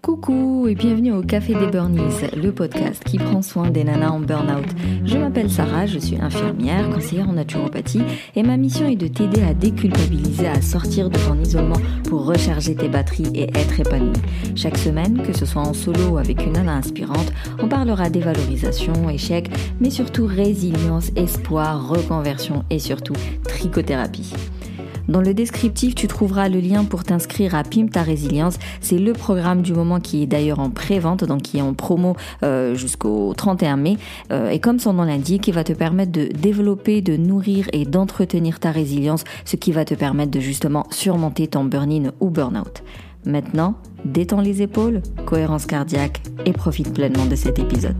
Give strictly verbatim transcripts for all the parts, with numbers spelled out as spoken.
Coucou et bienvenue au Café des Burnies, le podcast qui prend soin des nanas en burn-out. Je m'appelle Sarah, je suis infirmière, conseillère en naturopathie et ma mission est de t'aider à déculpabiliser, à sortir de ton isolement pour recharger tes batteries et être épanouie. Chaque semaine, que ce soit en solo ou avec une nana inspirante, on parlera dévalorisation, échec, mais surtout résilience, espoir, reconversion et surtout trichothérapie. Dans le descriptif, tu trouveras le lien pour t'inscrire à Pimp ta résilience. C'est le programme du moment qui est d'ailleurs en pré-vente, donc qui est en promo euh, jusqu'au trente et un mai. Euh, et comme son nom l'indique, il va te permettre de développer, de nourrir et d'entretenir ta résilience, ce qui va te permettre de justement surmonter ton burn-in ou burn-out. Maintenant, détends les épaules, cohérence cardiaque et profite pleinement de cet épisode.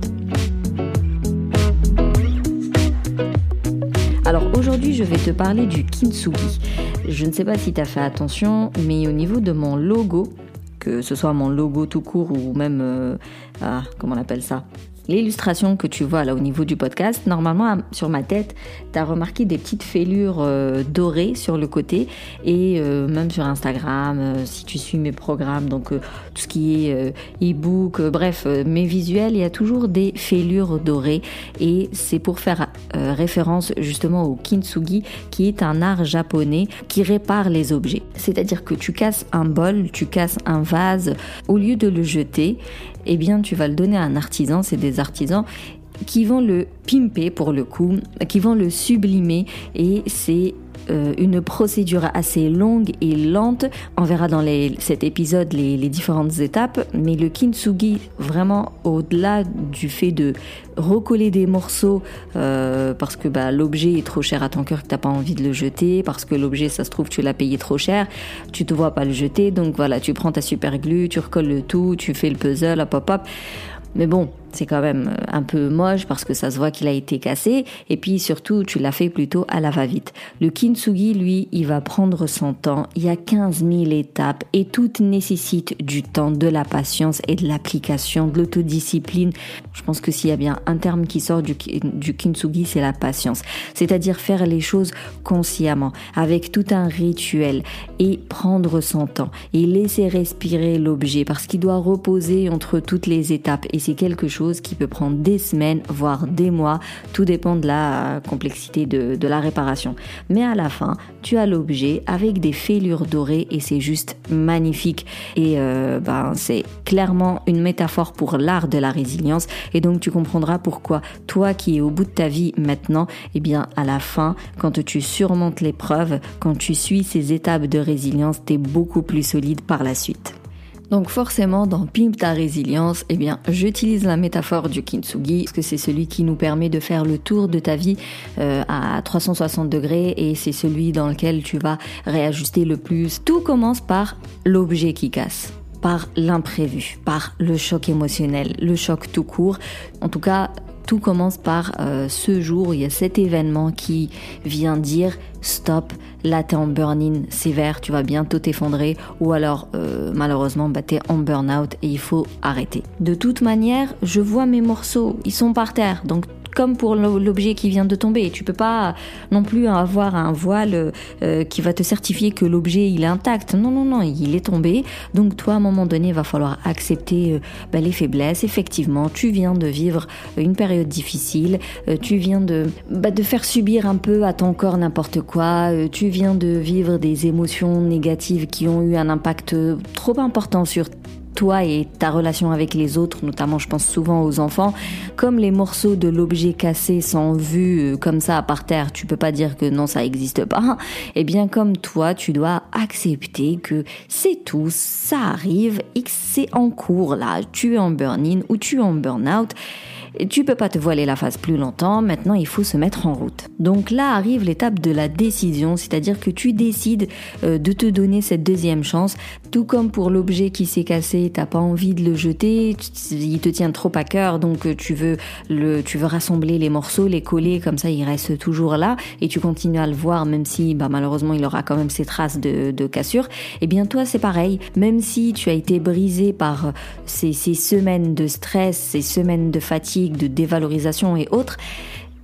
Alors aujourd'hui, je vais te parler du kintsugi. Je ne sais pas si tu as fait attention, mais au niveau de mon logo, que ce soit mon logo tout court ou même, euh, ah, comment on appelle ça, l'illustration que tu vois là au niveau du podcast, normalement sur ma tête, tu as remarqué des petites fêlures euh, dorées sur le côté et euh, même sur Instagram, euh, si tu suis mes programmes, donc euh, tout ce qui est euh, e-book, euh, bref, euh, mes visuels, il y a toujours des fêlures dorées et c'est pour faire euh, référence justement au kintsugi qui est un art japonais qui répare les objets. C'est-à-dire que tu casses un bol, tu casses un vase, au lieu de le jeter, eh bien tu vas le donner à un artisan, c'est des artisans qui vont le pimper pour le coup, qui vont le sublimer et c'est euh, une procédure assez longue et lente. On verra dans les, cet épisode les, les différentes étapes, mais le kintsugi, vraiment au-delà du fait de recoller des morceaux euh, parce que bah, l'objet est trop cher à ton cœur que tu n'as pas envie de le jeter, parce que l'objet, ça se trouve, tu l'as payé trop cher, tu te vois pas le jeter, donc voilà, tu prends ta super glue, tu recolles le tout, tu fais le puzzle, hop hop hop. Mais bon, c'est quand même un peu moche parce que ça se voit qu'il a été cassé et puis surtout tu l'as fait plutôt à la va-vite. Le kintsugi, lui, il va prendre son temps, il y a quinze mille étapes et tout nécessite du temps, de la patience et de l'application, de l'autodiscipline. Je pense que s'il y a bien un terme qui sort du, du kintsugi, c'est la patience. C'est-à-dire faire les choses consciemment, avec tout un rituel et prendre son temps et laisser respirer l'objet parce qu'il doit reposer entre toutes les étapes et c'est quelque chose qui peut prendre des semaines, voire des mois, tout dépend de la complexité de, de la réparation. Mais à la fin, tu as l'objet avec des fêlures dorées et c'est juste magnifique. Et euh, ben, c'est clairement une métaphore pour l'art de la résilience et donc tu comprendras pourquoi toi qui es au bout de ta vie maintenant, eh bien à la fin, quand tu surmontes l'épreuve, quand tu suis ces étapes de résilience, t'es beaucoup plus solide par la suite. Donc forcément, dans Pimp ta résilience, eh bien, j'utilise la métaphore du kintsugi parce que c'est celui qui nous permet de faire le tour de ta vie euh, à trois cent soixante degrés et c'est celui dans lequel tu vas réajuster le plus. Tout commence par l'objet qui casse, par l'imprévu, par le choc émotionnel, le choc tout court. En tout cas, tout commence par euh, ce jour, il y a cet événement qui vient dire stop, là t'es en burn-in sévère, tu vas bientôt t'effondrer ou alors euh, malheureusement bah, t'es en burn-out et il faut arrêter. De toute manière, je vois mes morceaux, ils sont par terre, donc comme pour l'objet qui vient de tomber. Tu peux pas non plus avoir un voile euh, qui va te certifier que l'objet il est intact. Non, non, non, il est tombé. Donc toi, à un moment donné, il va falloir accepter euh, bah, les faiblesses. Effectivement, tu viens de vivre une période difficile. Euh, tu viens de, bah, de faire subir un peu à ton corps n'importe quoi. Euh, tu viens de vivre des émotions négatives qui ont eu un impact trop important sur toi et ta relation avec les autres, notamment je pense souvent aux enfants, comme les morceaux de l'objet cassé sont vus comme ça par terre, tu peux pas dire que non ça existe pas, et bien comme toi tu dois accepter que c'est tout, ça arrive et que c'est en cours là, tu es en burn-in ou tu es en burn-out. Tu peux pas te voiler la face plus longtemps, maintenant il faut se mettre en route. Donc là arrive l'étape de la décision, c'est-à-dire que tu décides euh, de te donner cette deuxième chance, tout comme pour l'objet qui s'est cassé, t'as pas envie de le jeter, il te tient trop à cœur, donc tu veux le, tu veux rassembler les morceaux, les coller, comme ça il reste toujours là, et tu continues à le voir même si bah, malheureusement il aura quand même ses traces de, de cassure. Et bien toi c'est pareil, même si tu as été brisé par ces, ces semaines de stress, ces semaines de fatigue, de dévalorisation et autres,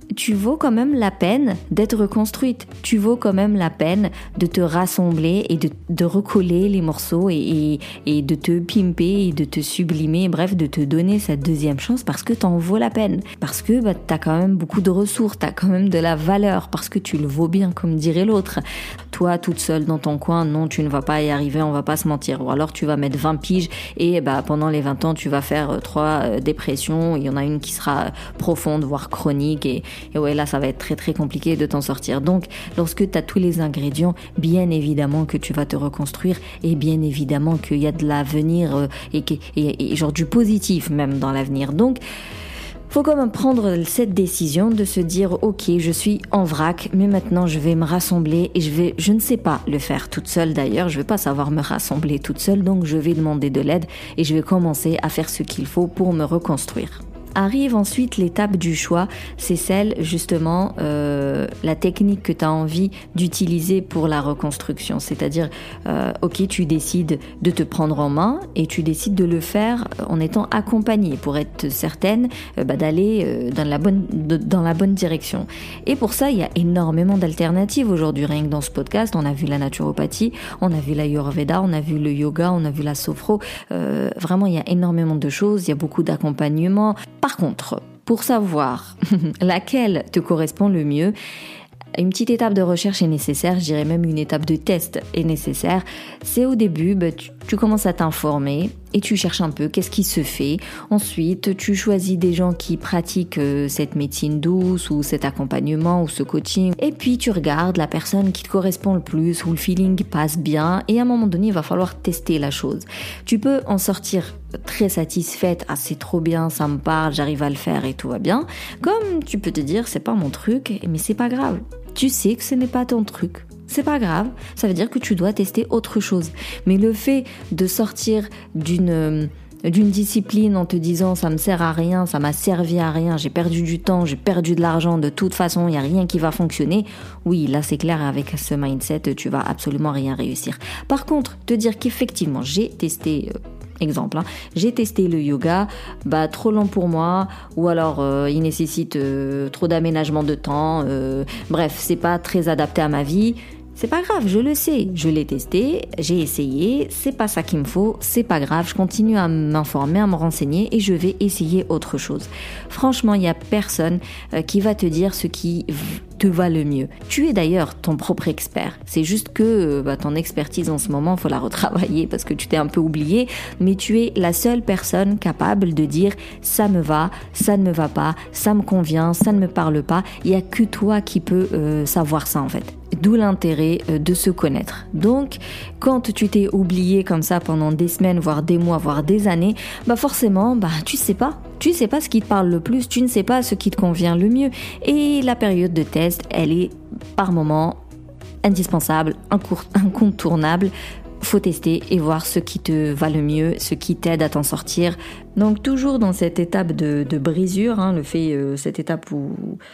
tu vaux quand même la peine d'être reconstruite. Tu vaux quand même la peine de te rassembler et de, de recoller les morceaux et, et, et de te pimper et de te sublimer, bref, de te donner cette deuxième chance parce que t'en vaux la peine. Parce que bah, t'as quand même beaucoup de ressources, t'as quand même de la valeur, parce que tu le vaux bien, comme dirait l'autre. Toi, toute seule dans ton coin, non, tu ne vas pas y arriver, on va pas se mentir. Ou alors tu vas mettre vingt piges et bah, pendant les vingt ans, tu vas faire trois euh, dépressions. Il y en a une qui sera profonde, voire chronique. Et, et ouais, là, ça va être très très compliqué de t'en sortir. Donc, lorsque tu as tous les ingrédients, bien évidemment que tu vas te reconstruire et bien évidemment qu'il y a de l'avenir euh, et, et, et genre du positif même dans l'avenir. Donc, faut quand même prendre cette décision de se dire ok, je suis en vrac, mais maintenant je vais me rassembler et je vais, je ne sais pas le faire toute seule d'ailleurs, je vais pas savoir me rassembler toute seule, donc je vais demander de l'aide et je vais commencer à faire ce qu'il faut pour me reconstruire. Arrive ensuite l'étape du choix, c'est celle justement, euh, la technique que tu as envie d'utiliser pour la reconstruction. C'est-à-dire, euh, ok, tu décides de te prendre en main et tu décides de le faire en étant accompagnée pour être certaine euh, bah, d'aller euh, dans la bonne, de, dans la bonne direction. Et pour ça, il y a énormément d'alternatives aujourd'hui. Rien que dans ce podcast, on a vu la naturopathie, on a vu l'ayurveda, on a vu le yoga, on a vu la sophro. Euh, vraiment, il y a énormément de choses, il y a beaucoup d'accompagnement. Par contre, pour savoir laquelle te correspond le mieux, une petite étape de recherche est nécessaire, je dirais même une étape de test est nécessaire. C'est au début, bah, tu, tu commences à t'informer et tu cherches un peu qu'est-ce qui se fait. Ensuite, tu choisis des gens qui pratiquent euh, cette médecine douce ou cet accompagnement ou ce coaching. Et puis, tu regardes la personne qui te correspond le plus, où le feeling passe bien. Et à un moment donné, il va falloir tester la chose. Tu peux en sortir très satisfaite. Ah, c'est trop bien, ça me parle, j'arrive à le faire et tout va bien. Comme tu peux te dire, c'est pas mon truc, mais c'est pas grave. Tu sais que ce n'est pas ton truc. C'est pas grave, ça veut dire que tu dois tester autre chose. Mais le fait de sortir d'une, d'une discipline en te disant ça me sert à rien, ça m'a servi à rien, j'ai perdu du temps, j'ai perdu de l'argent, de toute façon il n'y a rien qui va fonctionner, oui là c'est clair, avec ce mindset tu vas absolument rien réussir. Par contre, te dire qu'effectivement j'ai testé... Euh, Exemple, hein. J'ai testé le yoga, bah trop lent pour moi, ou alors euh, il nécessite euh, trop d'aménagement de temps, euh, bref, c'est pas très adapté à ma vie. C'est pas grave, je le sais, je l'ai testé, j'ai essayé, c'est pas ça qu'il me faut, c'est pas grave, je continue à m'informer, à me renseigner et je vais essayer autre chose. Franchement, il y a personne euh, qui va te dire ce qui te va le mieux. Tu es d'ailleurs ton propre expert. C'est juste que bah, ton expertise en ce moment, il faut la retravailler parce que tu t'es un peu oublié, mais tu es la seule personne capable de dire ça me va, ça ne me va pas, ça me convient, ça ne me parle pas. Il n'y a que toi qui peux euh, savoir ça en fait. D'où l'intérêt de se connaître. Donc, quand tu t'es oublié comme ça pendant des semaines, voire des mois, voire des années, bah forcément, bah tu sais pas. Tu sais pas ce qui te parle le plus, tu ne sais pas ce qui te convient le mieux. Et la période de test, elle est par moment indispensable, incontournable. Faut tester et voir ce qui te va le mieux, ce qui t'aide à t'en sortir. Donc toujours dans cette étape de, de brisure, hein, le fait, euh, cette étape où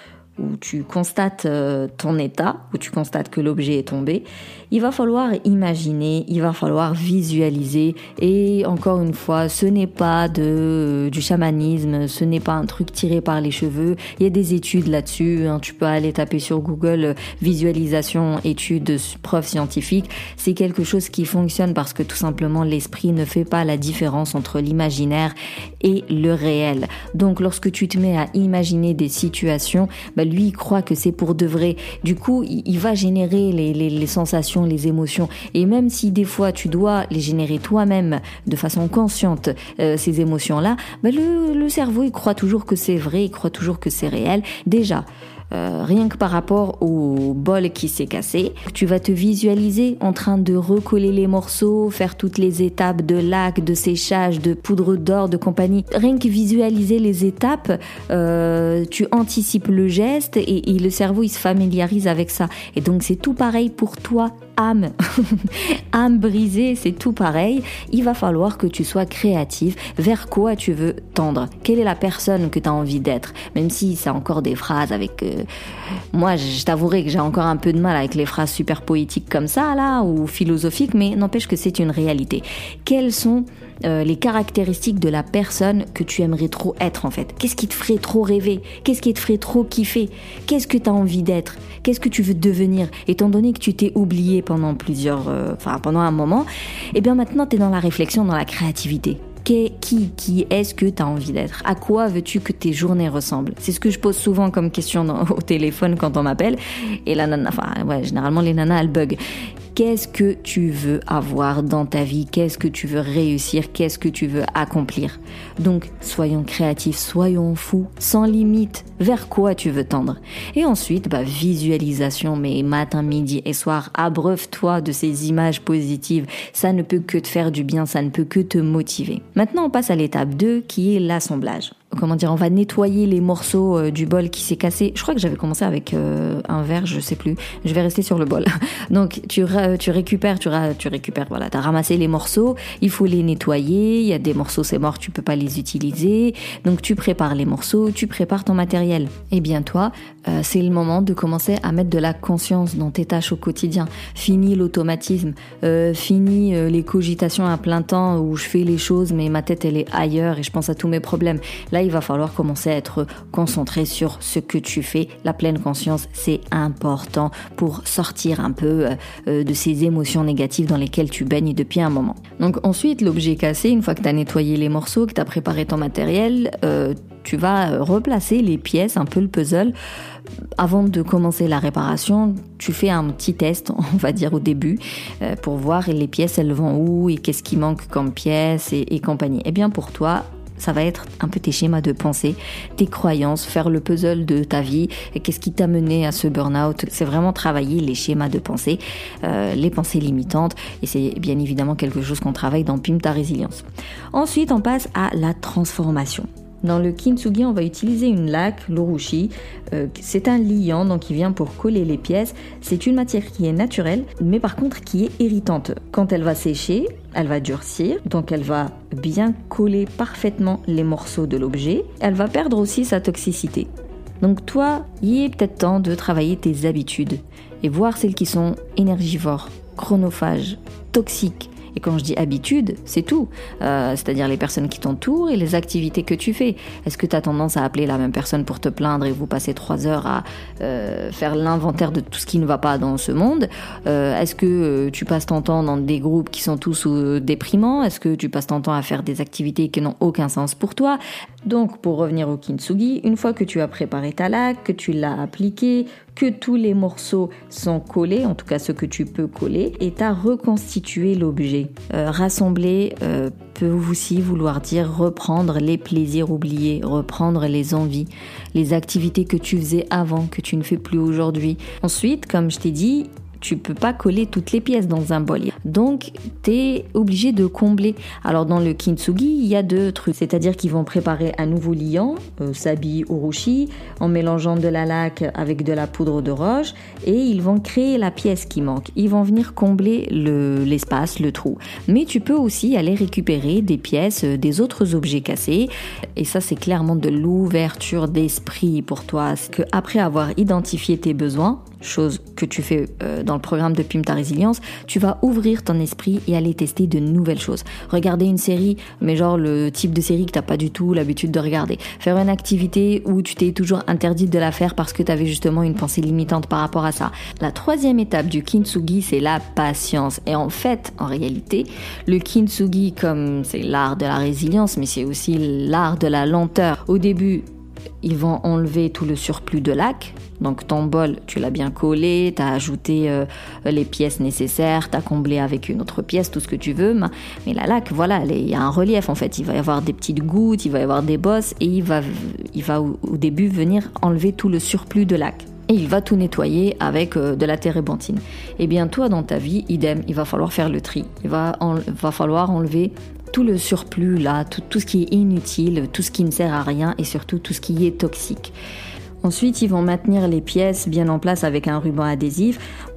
où tu constates euh, ton état, où tu constates que l'objet est tombé, il va falloir imaginer, il va falloir visualiser. Et encore une fois, ce n'est pas de, euh, du chamanisme, ce n'est pas un truc tiré par les cheveux. Il y a des études là-dessus, hein, tu peux aller taper sur Google euh, visualisation, études, preuves scientifiques. C'est quelque chose qui fonctionne parce que tout simplement l'esprit ne fait pas la différence entre l'imaginaire et le réel. Donc lorsque tu te mets à imaginer des situations, bah, lui il croit que c'est pour de vrai. Du coup, il va générer les, les, les sensations, les émotions. Et même si des fois tu dois les générer toi-même de façon consciente, euh, ces émotions-là, bah, le, le cerveau il croit toujours que c'est vrai, il croit toujours que c'est réel. Déjà, Euh, rien que par rapport au bol qui s'est cassé, tu vas te visualiser en train de recoller les morceaux, faire toutes les étapes de lac, de séchage, de poudre d'or, de compagnie. Rien que visualiser les étapes, euh, tu anticipes le geste et, et le cerveau il se familiarise avec ça. Et donc c'est tout pareil pour toi. âme, âme brisée, c'est tout pareil. Il va falloir que tu sois créatif. Vers quoi tu veux tendre? Quelle est la personne que tu as envie d'être? Même si c'est encore des phrases avec... Euh... Moi, je t'avouerai que j'ai encore un peu de mal avec les phrases super poétiques comme ça, là, ou philosophiques, mais n'empêche que c'est une réalité. Quelles sont euh, les caractéristiques de la personne que tu aimerais trop être, en fait? Qu'est-ce qui te ferait trop rêver? Qu'est-ce qui te ferait trop kiffer? Qu'est-ce que tu as envie d'être? Qu'est-ce que tu veux devenir? Étant donné que tu t'es oublié pendant plusieurs... Euh, enfin, pendant un moment, et bien maintenant, tu es dans la réflexion, dans la créativité. Qui, qui, qui est-ce que tu as envie d'être? À quoi veux-tu que tes journées ressemblent? C'est ce que je pose souvent comme question dans, au téléphone quand on m'appelle. Et la nana, enfin, ouais, généralement, les nanas, elles bug. Qu'est-ce que tu veux avoir dans ta vie? Qu'est-ce que tu veux réussir? Qu'est-ce que tu veux accomplir? Donc, soyons créatifs, soyons fous, sans limite. Vers quoi tu veux tendre? Et ensuite, bah, visualisation, mais matin, midi et soir, abreuve-toi de ces images positives. Ça ne peut que te faire du bien, ça ne peut que te motiver. Maintenant, on passe à l'étape deux, qui est l'assemblage. Comment dire, on va nettoyer les morceaux euh, du bol qui s'est cassé. Je crois que j'avais commencé avec euh, un verre, je sais plus. Je vais rester sur le bol. Donc tu, ra- tu récupères, tu, ra- tu récupères, voilà, t'as ramassé les morceaux, il faut les nettoyer. Il y a des morceaux, c'est mort, tu peux pas les utiliser. Donc tu prépares les morceaux, tu prépares ton matériel. Et bien toi, euh, c'est le moment de commencer à mettre de la conscience dans tes tâches au quotidien. Fini l'automatisme, euh, fini euh, les cogitations à plein temps où je fais les choses mais ma tête elle est ailleurs et je pense à tous mes problèmes. Là, il va falloir commencer à être concentré sur ce que tu fais. La pleine conscience, c'est important pour sortir un peu euh, de ces émotions négatives dans lesquelles tu baignes depuis un moment. Donc ensuite, l'objet cassé, une fois que tu as nettoyé les morceaux, que tu as préparé ton matériel, euh, tu vas replacer les pièces, un peu le puzzle. Avant de commencer la réparation, tu fais un petit test, on va dire au début, euh, pour voir les pièces, elles vont où et qu'est-ce qui manque comme pièces et, et compagnie. Et bien pour toi, ça va être un peu tes schémas de pensée, tes croyances, faire le puzzle de ta vie, et qu'est-ce qui t'a mené à ce burn-out. C'est vraiment travailler les schémas de pensée, euh, les pensées limitantes, et c'est bien évidemment quelque chose qu'on travaille dans Pimp ta résilience. Ensuite, on passe à la transformation. Dans le kintsugi, on va utiliser une laque, l'urushi. Euh, c'est un liant, donc il vient pour coller les pièces. C'est une matière qui est naturelle, mais par contre qui est irritante. Quand elle va sécher, elle va durcir, donc elle va bien coller parfaitement les morceaux de l'objet. Elle va perdre aussi sa toxicité. Donc toi, il est peut-être temps de travailler tes habitudes et voir celles qui sont énergivores, chronophages, toxiques. Et quand je dis habitude, c'est tout. Euh, c'est-à-dire les personnes qui t'entourent et les activités que tu fais. Est-ce que tu as tendance à appeler la même personne pour te plaindre et vous passez trois heures à euh, faire l'inventaire de tout ce qui ne va pas dans ce monde? euh, Est-ce que euh, tu passes ton temps dans des groupes qui sont tous euh, déprimants? Est-ce que tu passes ton temps à faire des activités qui n'ont aucun sens pour toi? Donc, pour revenir au kintsugi, une fois que tu as préparé ta laque, que tu l'as appliquée, que tous les morceaux sont collés, en tout cas ceux que tu peux coller, et tu as reconstitué l'objet. Euh, rassembler euh, peut aussi vouloir dire reprendre les plaisirs oubliés, reprendre les envies, les activités que tu faisais avant, que tu ne fais plus aujourd'hui. Ensuite, comme je t'ai dit, tu peux pas coller toutes les pièces dans un bol. Donc, t'es obligé de combler. Alors, dans le kintsugi, il y a deux trucs. C'est-à-dire qu'ils vont préparer un nouveau liant, euh, sabi, urushi, en mélangeant de la laque avec de la poudre de roche, et ils vont créer la pièce qui manque. Ils vont venir combler le, l'espace, le trou. Mais tu peux aussi aller récupérer des pièces, euh, des autres objets cassés. Et ça, c'est clairement de l'ouverture d'esprit pour toi. C'est que après avoir identifié tes besoins, chose que tu fais euh, dans le programme de Pimp ta résilience, tu vas ouvrir ton esprit et aller tester de nouvelles choses. Regarder une série, mais genre le type de série que t'as pas du tout l'habitude de regarder. Faire une activité où tu t'es toujours interdite de la faire parce que t'avais justement une pensée limitante par rapport à ça. La troisième étape du kintsugi, c'est la patience. Et en fait, en réalité, le kintsugi, comme c'est l'art de la résilience, mais c'est aussi l'art de la lenteur. Au début, ils vont enlever tout le surplus de laque. Donc ton bol, tu l'as bien collé, tu as ajouté euh, les pièces nécessaires, tu as comblé avec une autre pièce, tout ce que tu veux. Mais la laque, voilà, il y a un relief en fait. Il va y avoir des petites gouttes, il va y avoir des bosses et il va, il va au, au début venir enlever tout le surplus de laque. Et il va tout nettoyer avec euh, de la térébenthine. Et bien toi, dans ta vie, idem, il va falloir faire le tri. Il va, en, va falloir enlever tout le surplus là, tout, tout ce qui est inutile, tout ce qui ne sert à rien et surtout tout ce qui est toxique. Ensuite, ils vont maintenir les pièces bien en place avec un ruban adhésif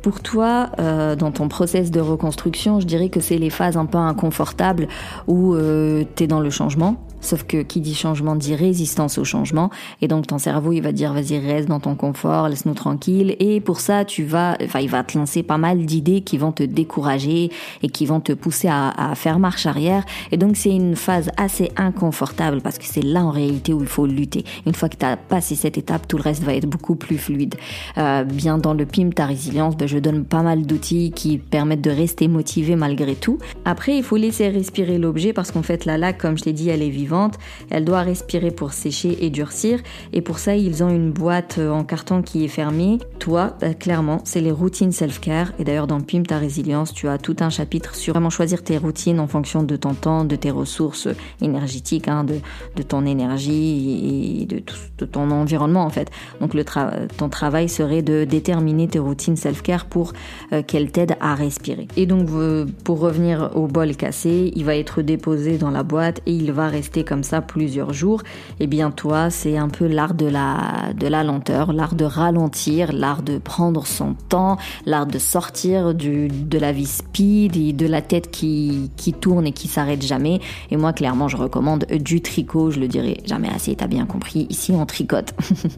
Pour toi, euh, dans ton process de reconstruction, je dirais que c'est les phases un peu inconfortables où euh, t'es dans le changement. Sauf que qui dit changement dit résistance au changement. Et donc ton cerveau, il va dire vas-y, reste dans ton confort, laisse-nous tranquille. Et pour ça, tu vas, enfin, il va te lancer pas mal d'idées qui vont te décourager et qui vont te pousser à, à faire marche arrière. Et donc c'est une phase assez inconfortable parce que c'est là en réalité où il faut lutter. Une fois que tu as passé cette étape, tout le reste va être beaucoup plus fluide. Euh, bien dans le P I M Ta Résilience, ben, je donne pas mal d'outils qui permettent de rester motivé malgré tout. Après, il faut laisser respirer l'objet parce qu'en fait la laque, comme je l'ai dit, elle est vivante. Elle doit respirer pour sécher et durcir. Et pour ça, ils ont une boîte en carton qui est fermée. Toi, bah, clairement, c'est les routines self-care. Et d'ailleurs, dans le P I M Ta Résilience, tu as tout un chapitre sur vraiment choisir tes routines en fonction de ton temps, de tes ressources énergétiques, hein, de, de ton énergie et de, tout, de ton environnement, en fait. Donc, le tra- ton travail serait de déterminer tes routines self-care pour euh, qu'elles t'aident à respirer. Et donc, euh, pour revenir au bol cassé, il va être déposé dans la boîte et il va rester comme ça plusieurs jours. Et bien toi, c'est un peu l'art de la, de la lenteur, l'art de ralentir, l'art de prendre son temps, l'art de sortir du, de la vie speed et de la tête qui, qui tourne et qui s'arrête jamais. Et moi, clairement, je recommande du tricot, je le dirai jamais assez, t'as bien compris, ici on tricote.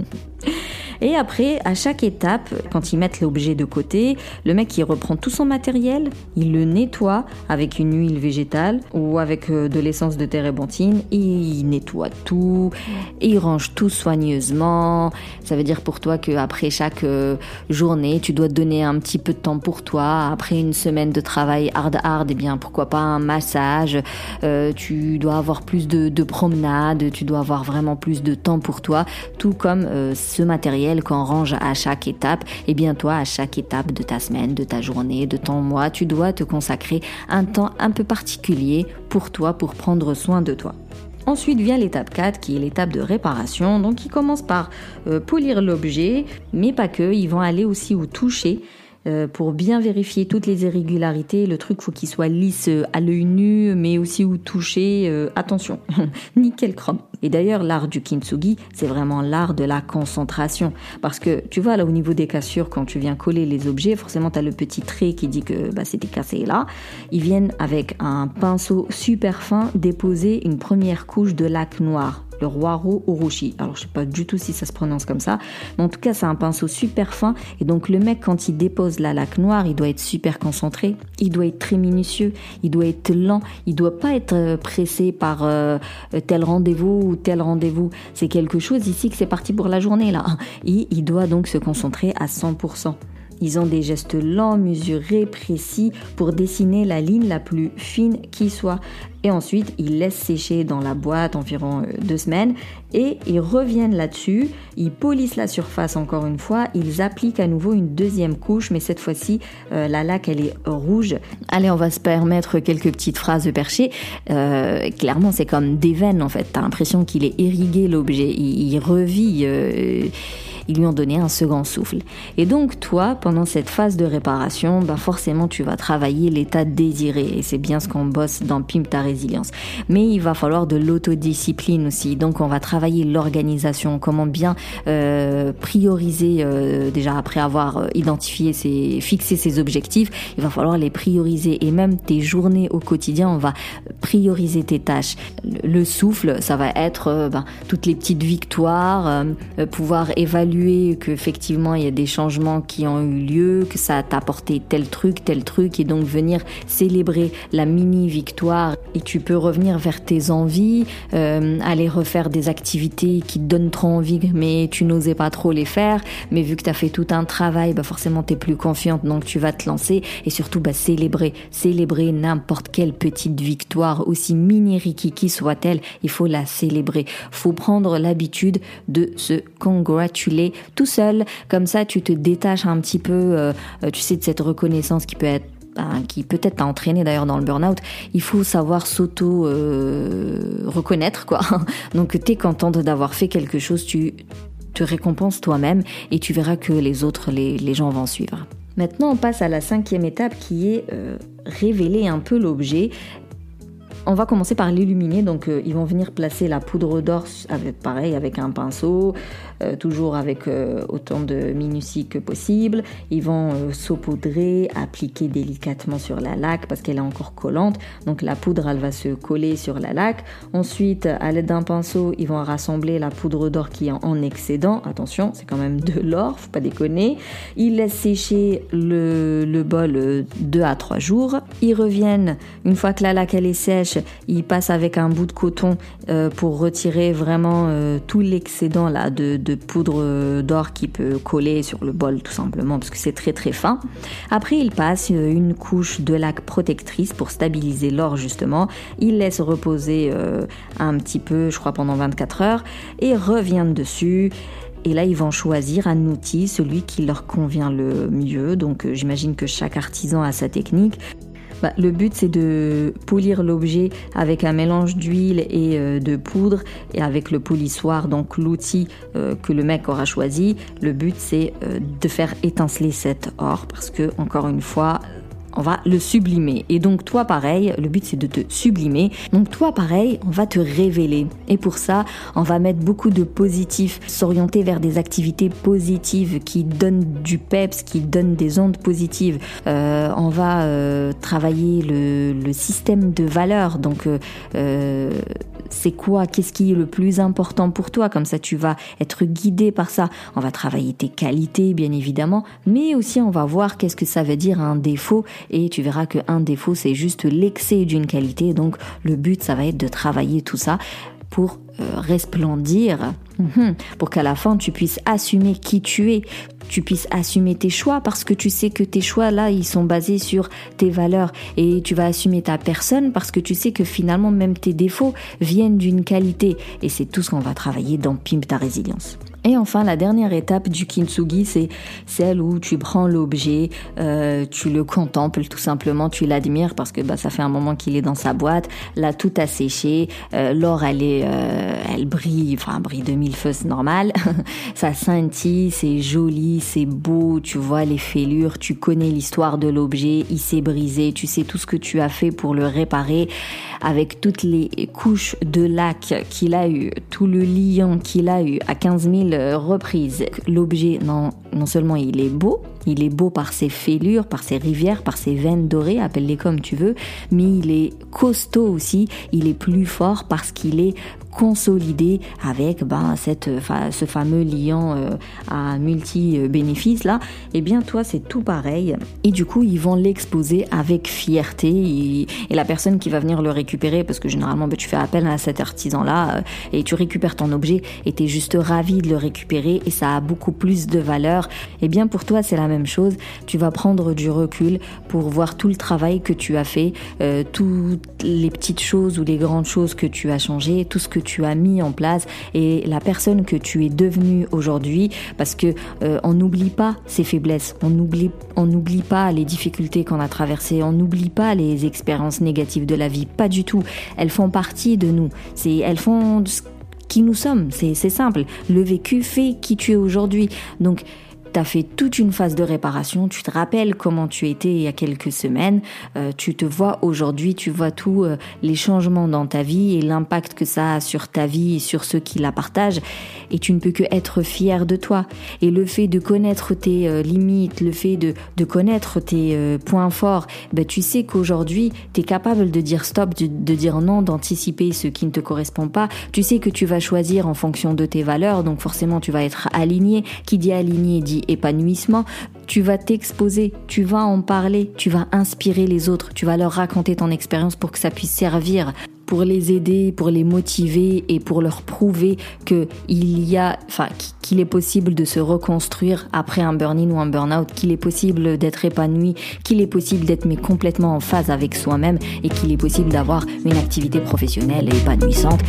Et après, à chaque étape, quand ils mettent l'objet de côté, le mec il reprend tout son matériel, il le nettoie avec une huile végétale ou avec de l'essence de térébenthine, et il nettoie tout, et il range tout soigneusement. Ça veut dire pour toi qu'après chaque journée, tu dois te donner un petit peu de temps pour toi. Après une semaine de travail hard hard, eh bien pourquoi pas un massage, euh, tu dois avoir plus de, de promenades, tu dois avoir vraiment plus de temps pour toi, tout comme euh, ce matériel qu'on range à chaque étape. Et bien toi, à chaque étape de ta semaine, de ta journée, de ton mois, tu dois te consacrer un temps un peu particulier pour toi, pour prendre soin de toi. Ensuite vient l'étape quatre qui est l'étape de réparation. Donc ils commencent par euh, polir l'objet, mais pas que, ils vont aller aussi au toucher. Euh, pour bien vérifier toutes les irrégularités. Le truc, faut qu'il soit lisse à l'œil nu, mais aussi au toucher. Euh, attention, nickel chrome. Et d'ailleurs, l'art du kintsugi, c'est vraiment l'art de la concentration. Parce que, tu vois, là, au niveau des cassures, quand tu viens coller les objets, forcément, t'as le petit trait qui dit que bah, c'était cassé là. Ils viennent avec un pinceau super fin déposer une première couche de laque noire. Le Roiro Orochi. Alors, je sais pas du tout si ça se prononce comme ça, mais en tout cas, c'est un pinceau super fin. Et donc, le mec, quand il dépose la laque noire, il doit être super concentré, il doit être très minutieux, il doit être lent, il doit pas être pressé par euh, tel rendez-vous ou tel rendez-vous. C'est quelque chose ici que c'est parti pour la journée, là. Et il doit donc se concentrer à cent pour cent. Ils ont des gestes lents, mesurés, précis pour dessiner la ligne la plus fine qui soit. Et ensuite, ils laissent sécher dans la boîte environ deux semaines et ils reviennent là-dessus. Ils polissent la surface encore une fois. Ils appliquent à nouveau une deuxième couche, mais cette fois-ci, euh, la laque, elle est rouge. Allez, on va se permettre quelques petites phrases perchées. Euh, clairement, c'est comme des veines, en fait. T'as l'impression qu'il est irrigué, l'objet. Il, il revit... Euh, Ils lui ont donné un second souffle. Et donc, toi, pendant cette phase de réparation, bah forcément, tu vas travailler l'état désiré. Et c'est bien ce qu'on bosse dans P I M Ta Résilience. Mais il va falloir de l'autodiscipline aussi. Donc, on va travailler l'organisation, comment bien euh, prioriser, euh, déjà après avoir identifié, ses, fixé ses objectifs, il va falloir les prioriser. Et même tes journées au quotidien, on va prioriser tes tâches. Le, le souffle, ça va être euh, bah, toutes les petites victoires, euh, pouvoir évaluer qu'effectivement il y a des changements qui ont eu lieu, que ça t'a apporté tel truc, tel truc, et donc venir célébrer la mini-victoire. Et tu peux revenir vers tes envies, euh, aller refaire des activités qui te donnent trop envie, mais tu n'osais pas trop les faire. Mais vu que tu as fait tout un travail, bah forcément tu es plus confiante, donc tu vas te lancer. Et surtout, bah, célébrer, célébrer n'importe quelle petite victoire, aussi mini-rikiki soit-elle, il faut la célébrer. Faut prendre l'habitude de se congratuler tout seul, comme ça tu te détaches un petit peu, euh, tu sais, de cette reconnaissance qui peut être ben, qui peut-être t'a entraîné d'ailleurs dans le burn-out. Il faut savoir s'auto euh, reconnaître, quoi. Donc t'es contente d'avoir fait quelque chose, tu te récompenses toi-même et tu verras que les autres, les, les gens vont suivre. Maintenant on passe à la cinquième étape qui est euh, révéler un peu l'objet. On va commencer par l'illuminer, donc euh, ils vont venir placer la poudre d'or avec, pareil, avec un pinceau, euh, toujours avec euh, autant de minutie que possible. Ils vont euh, saupoudrer, appliquer délicatement sur la laque parce qu'elle est encore collante, donc la poudre elle va se coller sur la laque. Ensuite, à l'aide d'un pinceau, ils vont rassembler la poudre d'or qui est en excédent. Attention, c'est quand même de l'or, faut pas déconner. Ils laissent sécher le, le bol deux à trois jours. Ils reviennent, une fois que la laque elle est sèche, ils passent avec un bout de coton euh, pour retirer vraiment euh, tout l'excédent là, de, de poudre d'or qui peut coller sur le bol tout simplement parce que c'est très très fin. Après, ils passent une couche de laque protectrice pour stabiliser l'or justement. Ils laissent reposer euh, un petit peu, je crois pendant vingt-quatre heures, et reviennent dessus. Et là, ils vont choisir un outil, celui qui leur convient le mieux. Donc, euh, j'imagine que chaque artisan a sa technique. Bah, le but, c'est de polir l'objet avec un mélange d'huile et euh, de poudre et avec le polissoir, donc l'outil euh, que le mec aura choisi. Le but, c'est euh, de faire étinceler cet or parce que, encore une fois, on va le sublimer. Et donc toi pareil, le but c'est de te sublimer. Donc toi pareil, on va te révéler. Et pour ça, on va mettre beaucoup de positif, s'orienter vers des activités positives qui donnent du peps, qui donnent des ondes positives. Euh, on va euh, travailler le, le système de valeurs. Donc euh, c'est quoi, qu'est-ce qui est le plus important pour toi? Comme ça, tu vas être guidé par ça. On va travailler tes qualités, bien évidemment, mais aussi on va voir qu'est-ce que ça veut dire un défaut. Et tu verras qu'un défaut, c'est juste l'excès d'une qualité. Donc, le but, ça va être de travailler tout ça pour euh, resplendir, pour qu'à la fin, tu puisses assumer qui tu es, tu puisses assumer tes choix, parce que tu sais que tes choix, là, ils sont basés sur tes valeurs. Et tu vas assumer ta personne parce que tu sais que finalement, même tes défauts viennent d'une qualité. Et c'est tout ce qu'on va travailler dans Pimp ta résilience. Et enfin, la dernière étape du kintsugi, c'est celle où tu prends l'objet, euh, tu le contemples tout simplement, tu l'admires parce que bah, ça fait un moment qu'il est dans sa boîte, là tout a séché, euh, l'or elle est, euh, elle brille, enfin brille de mille feux, c'est normal, ça scintille, c'est joli, c'est beau, tu vois les fêlures, tu connais l'histoire de l'objet, il s'est brisé, tu sais tout ce que tu as fait pour le réparer, avec toutes les couches de laque qu'il a eu, tout le liant qu'il a eu à quinze mille reprises. L'objet, non, non seulement il est beau, il est beau par ses fêlures, par ses rivières, par ses veines dorées, appelle-les comme tu veux, mais il est costaud aussi, il est plus fort parce qu'il est consolidé avec ben, cette, enfin, ce fameux liant euh, à multi-bénéfices là. Et bien toi c'est tout pareil et du coup ils vont l'exposer avec fierté et, et la personne qui va venir le récupérer, parce que généralement ben, tu fais appel à cet artisan là euh, et tu récupères ton objet et t'es juste ravi de le récupérer et ça a beaucoup plus de valeur. Et bien pour toi c'est la même chose, tu vas prendre du recul pour voir tout le travail que tu as fait, euh, toutes les petites choses ou les grandes choses que tu as changé, tout ce que tu as mis en place et la personne que tu es devenue aujourd'hui, parce que euh, on n'oublie pas ses faiblesses, on n'oublie on n'oublie pas les difficultés qu'on a traversées, on n'oublie pas les expériences négatives de la vie, pas du tout. Elles font partie de nous, c'est elles font qui nous sommes, c'est c'est simple. Le vécu fait qui tu es aujourd'hui. Donc tu as fait toute une phase de réparation, tu te rappelles comment tu étais il y a quelques semaines, euh, tu te vois aujourd'hui, tu vois tous euh, les changements dans ta vie et l'impact que ça a sur ta vie et sur ceux qui la partagent, et tu ne peux que être fier de toi. Et le fait de connaître tes euh, limites, le fait de, de connaître tes euh, points forts, ben, tu sais qu'aujourd'hui tu es capable de dire stop, de, de dire non, d'anticiper ce qui ne te correspond pas. Tu sais que tu vas choisir en fonction de tes valeurs, donc forcément tu vas être aligné. Qui dit aligné dit épanouissement. Tu vas t'exposer, tu vas en parler, tu vas inspirer les autres, tu vas leur raconter ton expérience pour que ça puisse servir, pour les aider, pour les motiver et pour leur prouver que il y a, enfin, qu'il est possible de se reconstruire après un burn-in ou un burn-out, qu'il est possible d'être épanoui, qu'il est possible d'être mais complètement en phase avec soi-même et qu'il est possible d'avoir une activité professionnelle et épanouissante.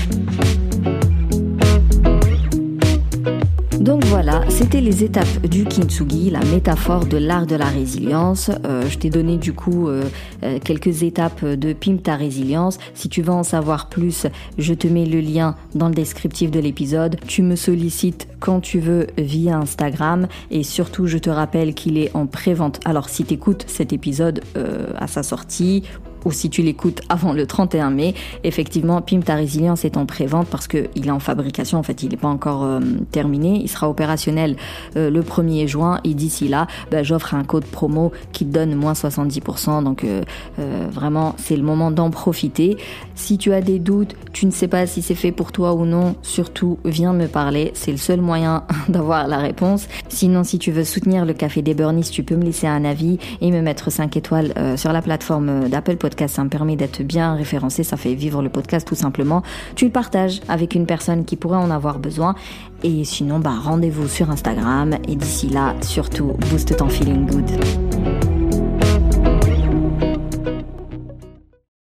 Donc voilà, c'était les étapes du kintsugi, la métaphore de l'art de la résilience. Euh, je t'ai donné du coup euh, euh, quelques étapes de Pimp ta résilience. Si tu veux en savoir plus, je te mets le lien dans le descriptif de l'épisode. Tu me sollicites quand tu veux via Instagram et surtout je te rappelle qu'il est en pré-vente. Alors si tu écoutes cet épisode euh, à sa sortie ou si tu l'écoutes avant le trente et un mai, effectivement, Pimp ta résilience est en pré-vente parce qu'il est en fabrication, en fait, il n'est pas encore euh, terminé. Il sera opérationnel euh, le premier juin et d'ici là, bah, j'offre un code promo qui te donne moins soixante-dix pour cent. Donc euh, euh, vraiment, c'est le moment d'en profiter. Si tu as des doutes, tu ne sais pas si c'est fait pour toi ou non, surtout viens me parler. C'est le seul moyen d'avoir la réponse. Sinon, si tu veux soutenir le Café des Burnies, tu peux me laisser un avis et me mettre cinq étoiles euh, sur la plateforme d'Apple Podcast. Ça me permet d'être bien référencé, ça fait vivre le podcast tout simplement. Tu le partages avec une personne qui pourrait en avoir besoin. Et sinon, bah, rendez-vous sur Instagram. Et d'ici là, surtout, booste ton feeling good.